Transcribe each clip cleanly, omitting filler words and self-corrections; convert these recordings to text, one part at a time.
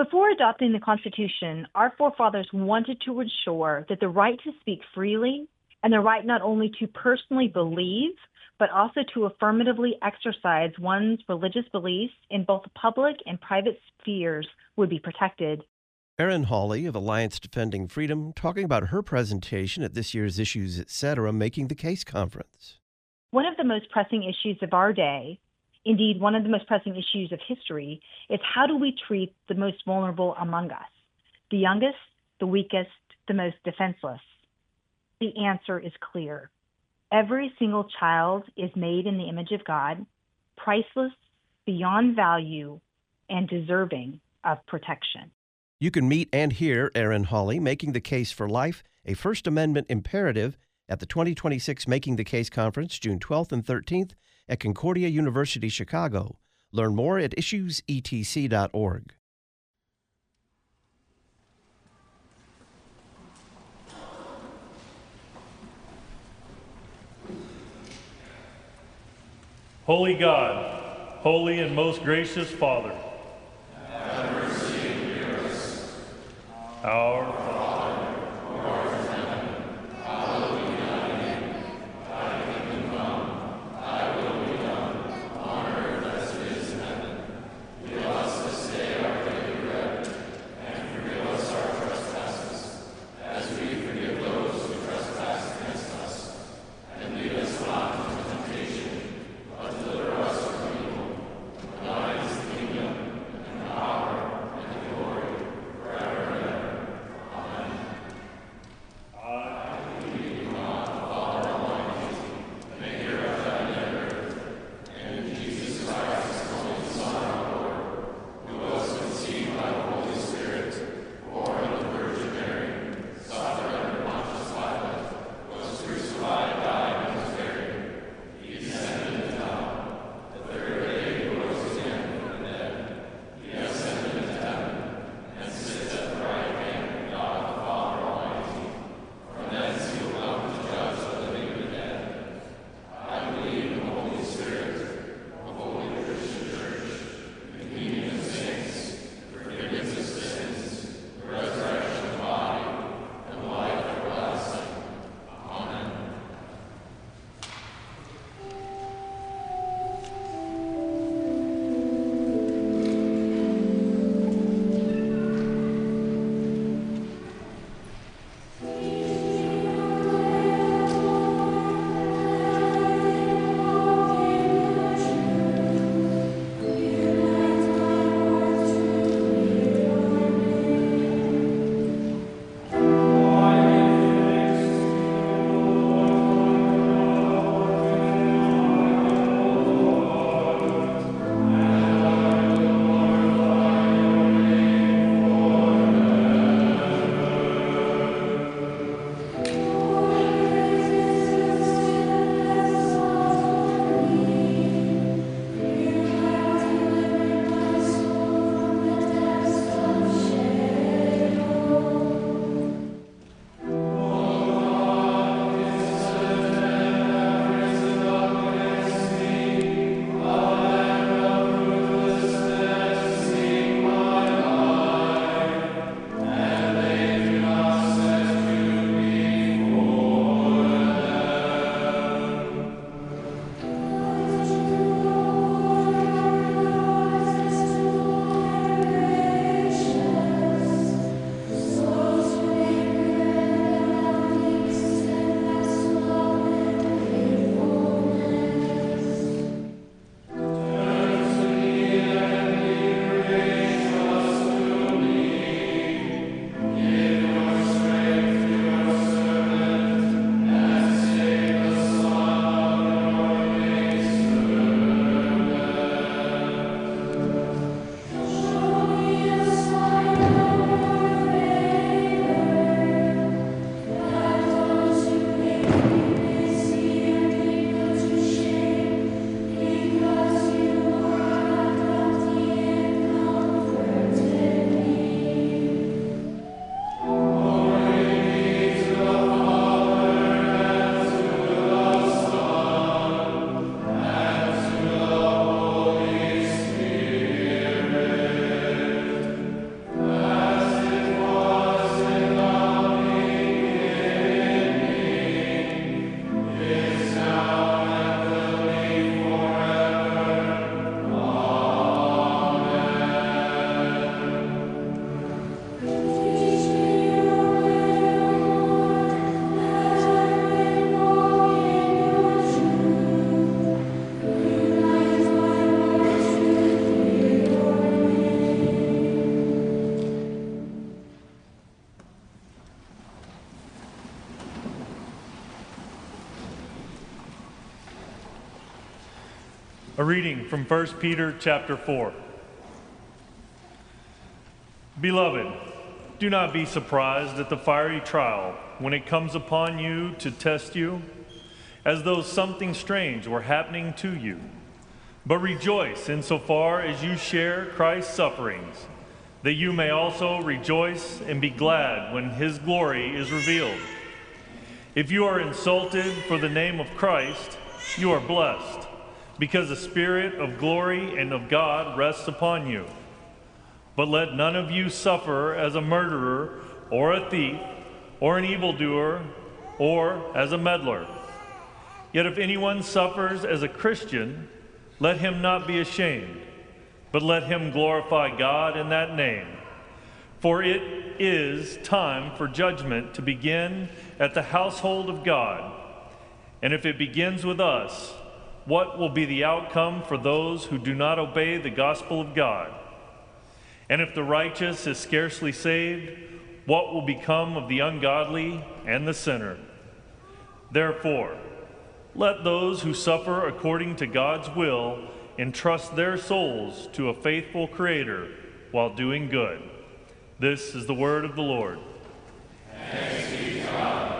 Before adopting the Constitution, our forefathers wanted to ensure that the right to speak freely and the right not only to personally believe, but also to affirmatively exercise one's religious beliefs in both public and private spheres would be protected. Erin Hawley of Alliance Defending Freedom talking about her presentation at this year's Issues Etc. Making the Case conference. One of the most pressing issues of our day, indeed one of the most pressing issues of history, is how do we treat the most vulnerable among us, the youngest, the weakest, the most defenseless? The answer is clear. Every single child is made in the image of God, priceless, beyond value, and deserving of protection. You can meet and hear Erin Hawley making the case for life, a First Amendment imperative, at the 2026 Making the Case Conference, June 12th and 13th at Concordia University, Chicago. Learn more at issuesetc.org. Holy God, holy and most gracious Father, have mercy and hear us. Our Father, who art in heaven, hallowed be thy name. Thy kingdom come, thy will be done, on earth as it is in heaven. Give us this day our daily bread, and forgive us our trespasses, as we forgive those who trespass against us. And lead us not into temptation, but deliver us from evil. For thine is the kingdom, and the power, and the glory, forever and ever. Amen. A reading from 1 Peter chapter 4. Beloved, do not be surprised at the fiery trial when it comes upon you to test you, as though something strange were happening to you. But rejoice insofar as you share Christ's sufferings, that you may also rejoice and be glad when his glory is revealed. If you are insulted for the name of Christ, you are blessed, because the Spirit of glory and of God rests upon you. But let none of you suffer as a murderer, or a thief, or an evildoer, or as a meddler. Yet if anyone suffers as a Christian, let him not be ashamed, but let him glorify God in that name. For it is time for judgment to begin at the household of God. And if it begins with us, what will be the outcome for those who do not obey the gospel of God? And if the righteous is scarcely saved, what will become of the ungodly and the sinner? Therefore, let those who suffer according to God's will entrust their souls to a faithful Creator while doing good. This is the word of the Lord. Thanks be to God.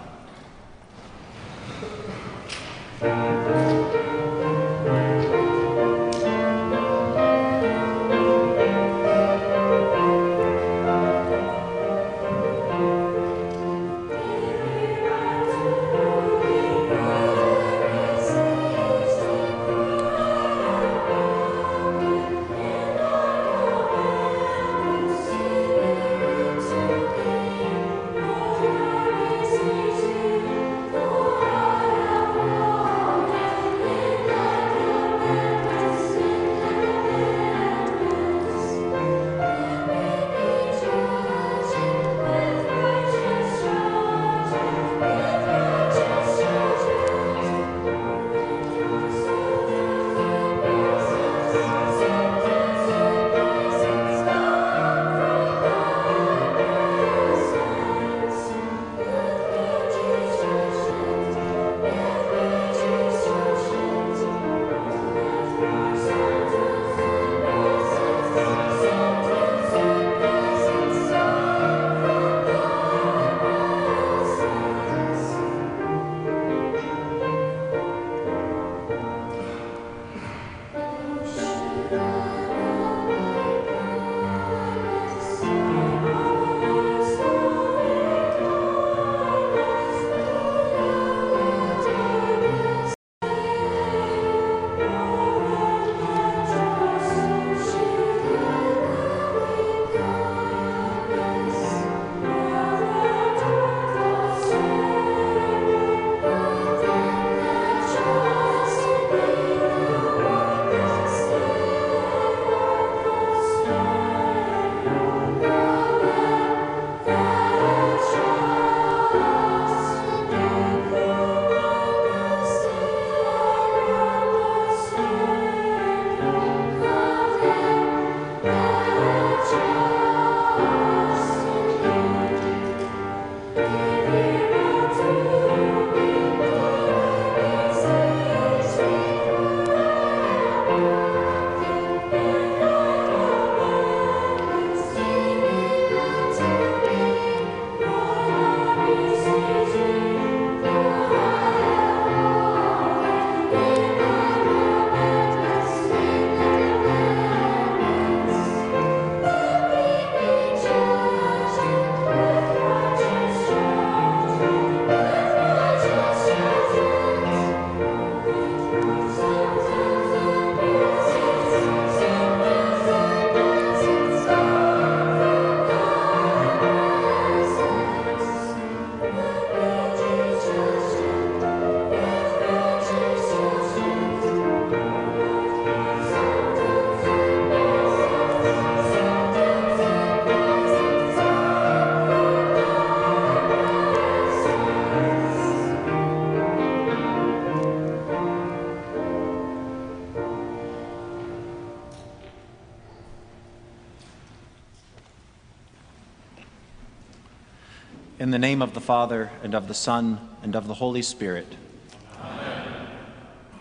In the name of the Father, and of the Son, and of the Holy Spirit. Amen.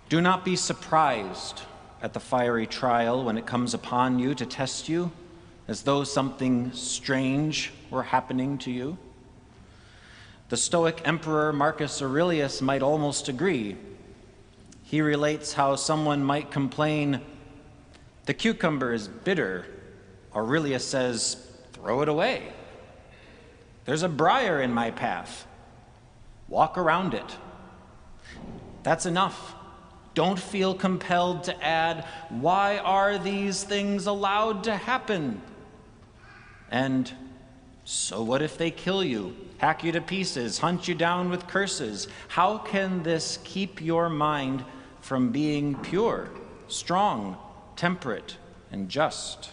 Do not be surprised at the fiery trial when it comes upon you to test you, as though something strange were happening to you. The Stoic emperor Marcus Aurelius might almost agree. He relates how someone might complain, "The cucumber is bitter." Aurelius says, "Throw it away." "There's a briar in my path. Walk around it." That's enough. Don't feel compelled to add, "Why are these things allowed to happen?" And so what if they kill you, hack you to pieces, hunt you down with curses? How can this keep your mind from being pure, strong, temperate, and just?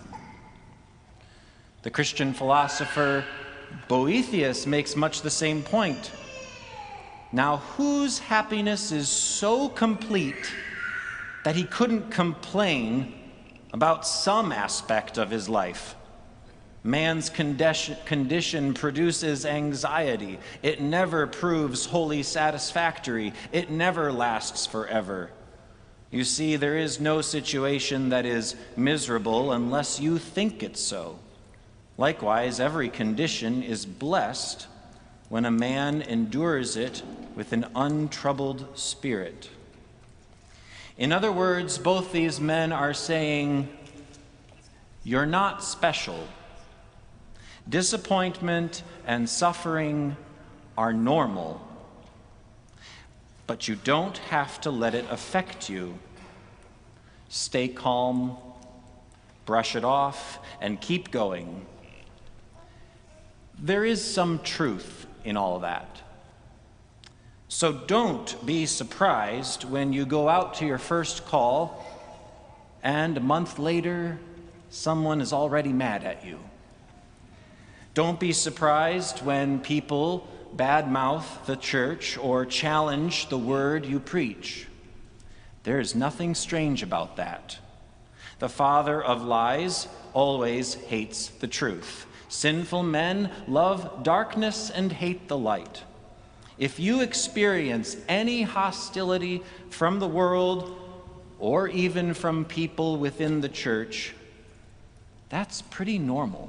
The Christian philosopher Boethius makes much the same point. Now, whose happiness is so complete that he couldn't complain about some aspect of his life? Man's condition produces anxiety. It never proves wholly satisfactory. It never lasts forever. You see, there is no situation that is miserable unless you think it so. Likewise, every condition is blessed when a man endures it with an untroubled spirit. In other words, both these men are saying, you're not special. Disappointment and suffering are normal, but you don't have to let it affect you. Stay calm, brush it off, and keep going. There is some truth in all that. So don't be surprised when you go out to your first call and a month later, someone is already mad at you. Don't be surprised when people badmouth the church or challenge the word you preach. There is nothing strange about that. The father of lies always hates the truth. Sinful men love darkness and hate the light. If you experience any hostility from the world or even from people within the church, that's pretty normal.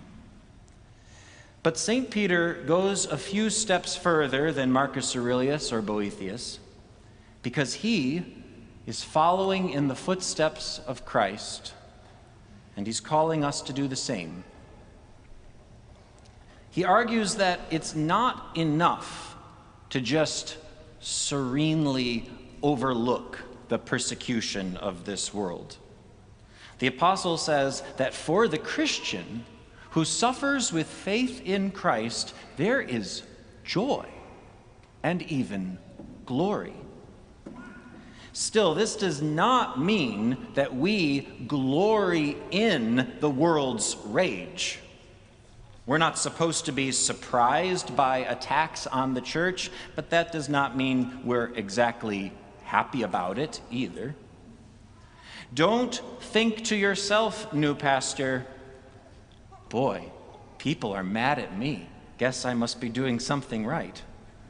But St. Peter goes a few steps further than Marcus Aurelius or Boethius, because he is following in the footsteps of Christ, and he's calling us to do the same. He argues that it's not enough to just serenely overlook the persecution of this world. The apostle says that for the Christian who suffers with faith in Christ, there is joy and even glory. Still, this does not mean that we glory in the world's rage. We're not supposed to be surprised by attacks on the church, but that does not mean we're exactly happy about it either. Don't think to yourself, new pastor, boy, people are mad at me. Guess I must be doing something right.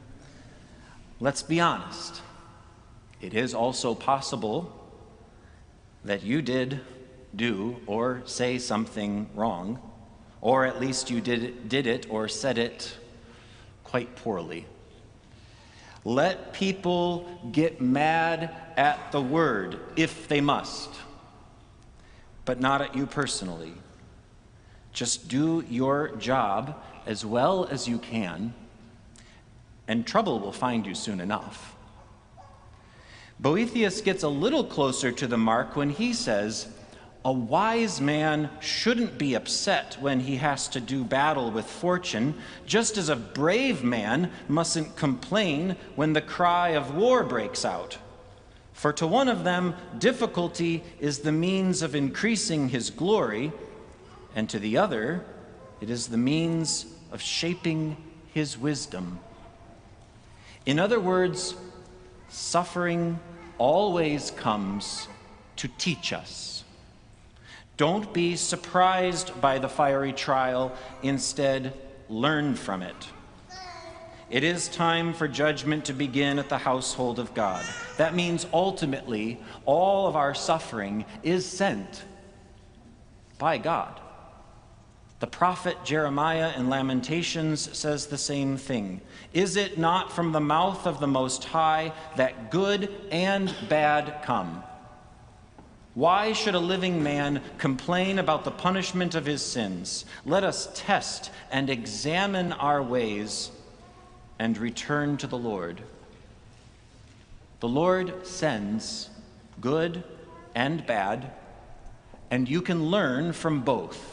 Let's be honest. It is also possible that you did do or say something wrong, or at least you did it or said it quite poorly. Let people get mad at the word if they must, but not at you personally. Just do your job as well as you can, and trouble will find you soon enough. Boethius gets a little closer to the mark when he says, a wise man shouldn't be upset when he has to do battle with fortune, just as a brave man mustn't complain when the cry of war breaks out. For to one of them, difficulty is the means of increasing his glory, and to the other, it is the means of shaping his wisdom. In other words, suffering always comes to teach us. Don't be surprised by the fiery trial. Instead, learn from it. It is time for judgment to begin at the household of God. That means ultimately all of our suffering is sent by God. The prophet Jeremiah in Lamentations says the same thing. Is it not from the mouth of the Most High that good and bad come? Why should a living man complain about the punishment of his sins? Let us test and examine our ways and return to the Lord. The Lord sends good and bad, and you can learn from both.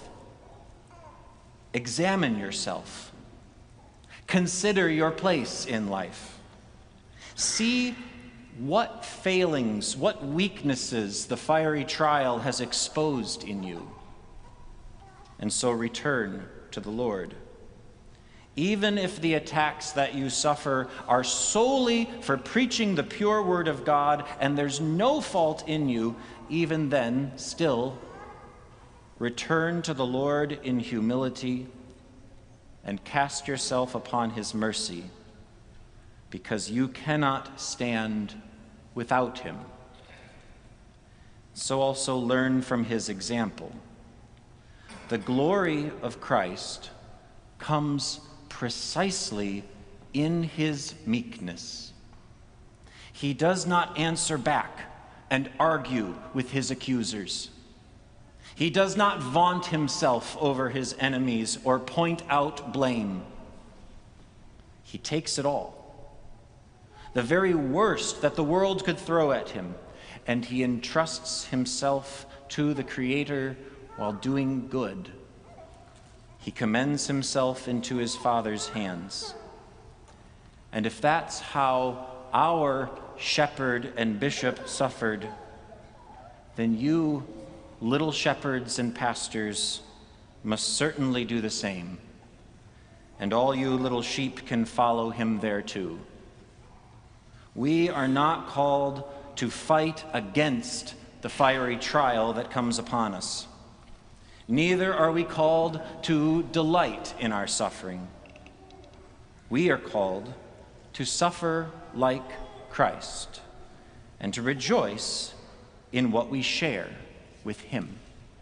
Examine yourself. Consider your place in life. See what failings, what weaknesses the fiery trial has exposed in you, and so return to the Lord. Even if the attacks that you suffer are solely for preaching the pure word of God and there's no fault in you, even then, still, return to the Lord in humility and cast yourself upon his mercy, because you cannot stand without him. So also learn from his example. The glory of Christ comes precisely in his meekness. He does not answer back and argue with his accusers. He does not vaunt himself over his enemies or point out blame. He takes it all, the very worst that the world could throw at him, and he entrusts himself to the Creator while doing good. He commends himself into his Father's hands. And if that's how our shepherd and bishop suffered, then you, little shepherds and pastors, must certainly do the same. And all you little sheep can follow him there too. We are not called to fight against the fiery trial that comes upon us. Neither are we called to delight in our suffering. We are called to suffer like Christ and to rejoice in what we share with him.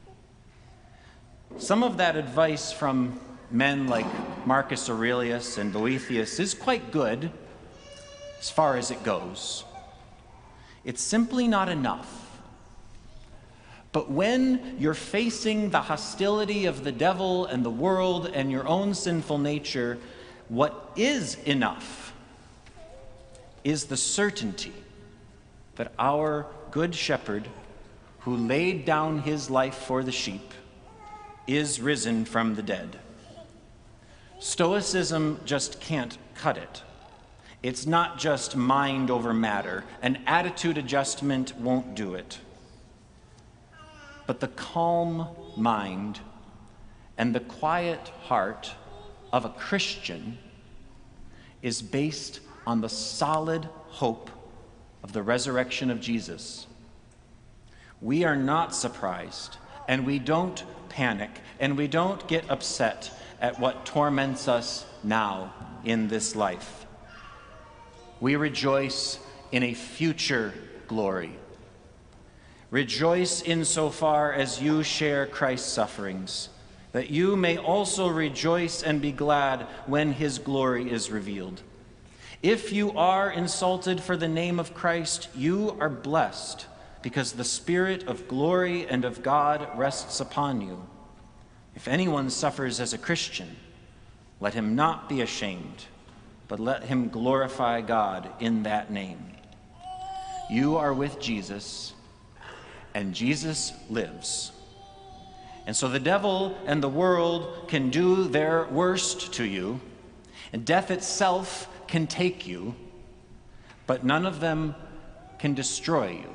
Some of that advice from men like Marcus Aurelius and Boethius is quite good as far as it goes. It's simply not enough. But when you're facing the hostility of the devil and the world and your own sinful nature, what is enough is the certainty that our good shepherd, who laid down his life for the sheep, is risen from the dead. Stoicism just can't cut it. It's not just mind over matter. An attitude adjustment won't do it. But the calm mind and the quiet heart of a Christian is based on the solid hope of the resurrection of Jesus. We are not surprised, and we don't panic, and we don't get upset at what torments us now in this life. We rejoice in a future glory. Rejoice insofar as you share Christ's sufferings, that you may also rejoice and be glad when his glory is revealed. If you are insulted for the name of Christ, you are blessed, because the Spirit of glory and of God rests upon you. If anyone suffers as a Christian, let him not be ashamed, but let him glorify God in that name. You are with Jesus, and Jesus lives. And so the devil and the world can do their worst to you, and death itself can take you, but none of them can destroy you.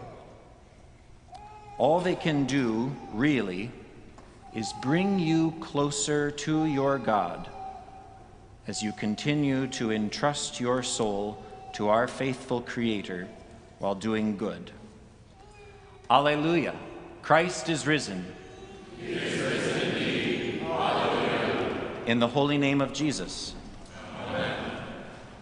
All they can do, really, is bring you closer to your God as you continue to entrust your soul to our faithful Creator while doing good. Alleluia! Christ is risen. He is risen indeed. Alleluia. In the holy name of Jesus. Amen.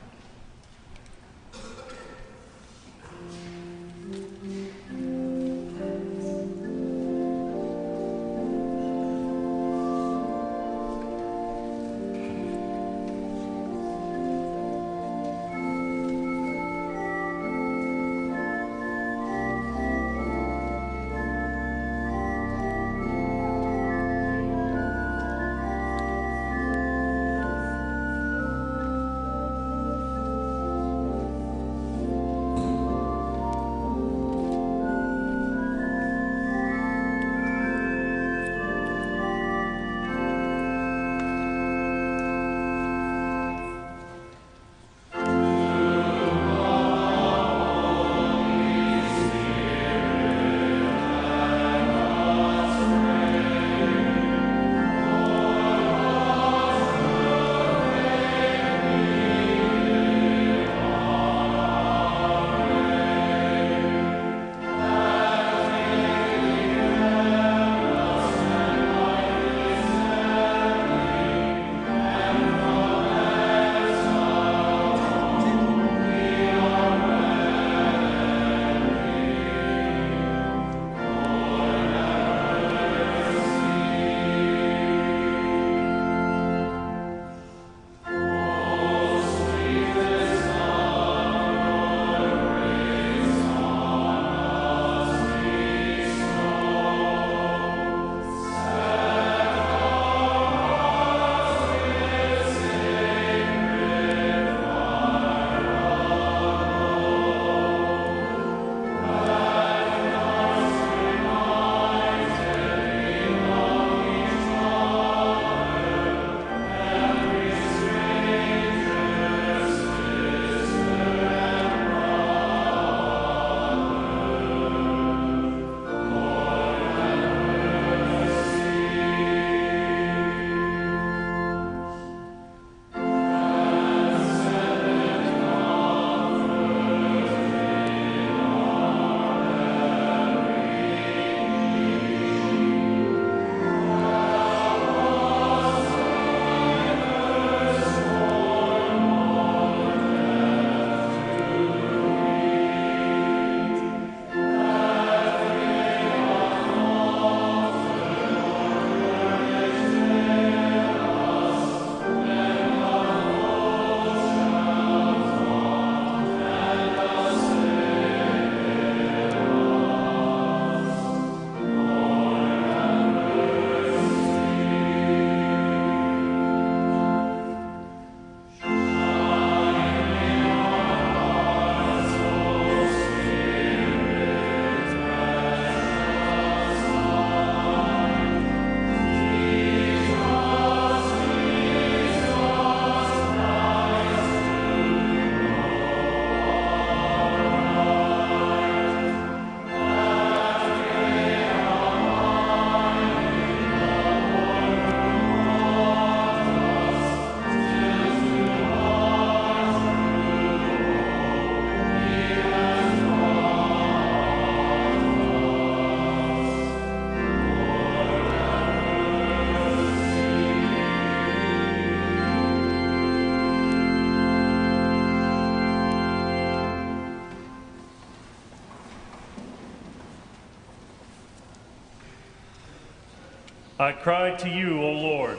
I cry to you, O Lord.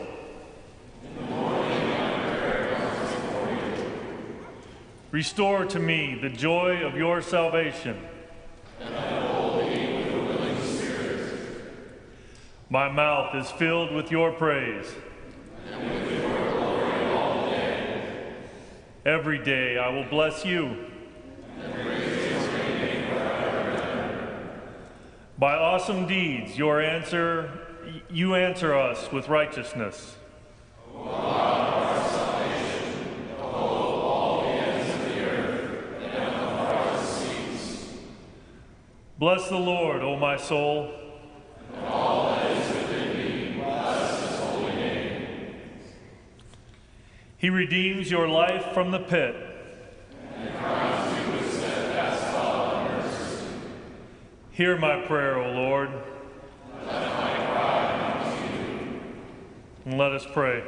Restore to me the joy of your salvation. My mouth is filled with your praise. Every day I will bless you. By awesome deeds, you answer us with righteousness. Bless the Lord, O my soul. And all that is within me, bless his holy name. He redeems your life from the pit. And crowns you with steadfast love and mercy. Hear my prayer, O Lord. Let my cry come to you. And let us pray.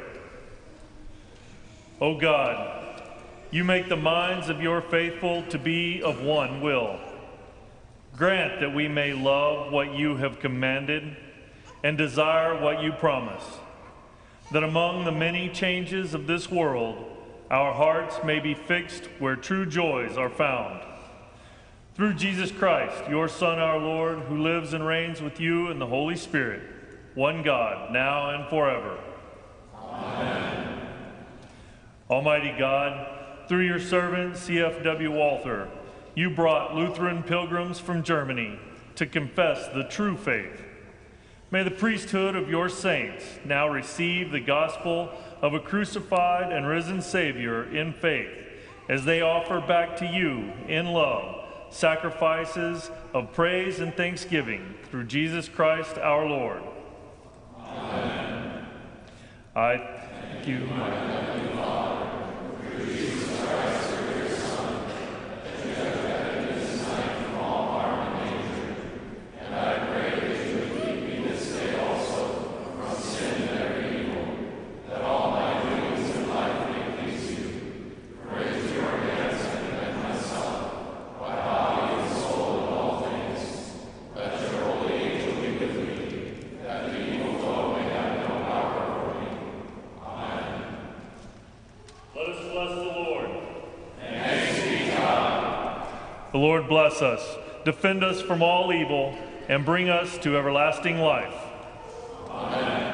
O God, you make the minds of your faithful to be of one will. Grant that we may love what you have commanded and desire what you promise, that among the many changes of this world, our hearts may be fixed where true joys are found. Through Jesus Christ, your Son, our Lord, who lives and reigns with you in the Holy Spirit, one God, now and forever. Amen. Almighty God, through your servant, C.F.W. Walther, you brought Lutheran pilgrims from Germany to confess the true faith. May the priesthood of your saints now receive the gospel of a crucified and risen Savior in faith, as they offer back to you in love sacrifices of praise and thanksgiving through Jesus Christ our Lord. Amen. I thank you, my Heavenly Father, through Jesus Christ, your Son, that you have kept me this night from all harm and danger, and I pray that you would keep me this day also from sin and every evil, that all my doings in life may please you. Praise your hands and commend myself, my body and soul in all things. Let your holy angel be with me, that the evil foe may have no power over me. Amen. Let us bless the Lord. Thanks be to God. The Lord bless us, defend us from all evil, and bring us to everlasting life. Amen.